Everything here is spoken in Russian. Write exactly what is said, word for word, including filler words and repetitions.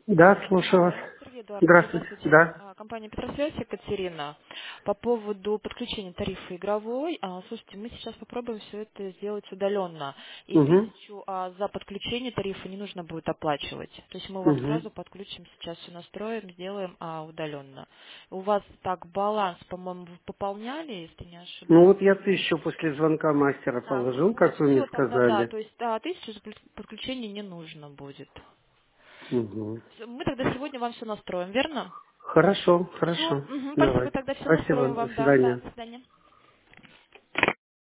Да, слушаю вас. Алло, Сергей Эдуардович, Здравствуйте. здравствуйте. Да. А, Компания Петросвязь, Екатерина. По поводу подключения тарифа игровой. а, Слушайте, мы сейчас попробуем все это сделать удаленно. И Угу. тысячу а, за подключение тарифа не нужно будет оплачивать. То есть мы вам Угу. сразу подключим, сейчас все настроим, сделаем а, удаленно. У вас так баланс, по-моему, вы пополняли, если не Ну ошибаюсь. вот я тысячу после звонка мастера А, положил, вот как вы мне все тогда, да. сказали. То есть а, тысячу за подключение не нужно будет. Угу. Всё, Мы тогда сегодня вам все настроим, верно? Хорошо, Все, хорошо. спасибо, Давай. тогда все Спасибо. настроим До вам, да, да, свидания. до свидания.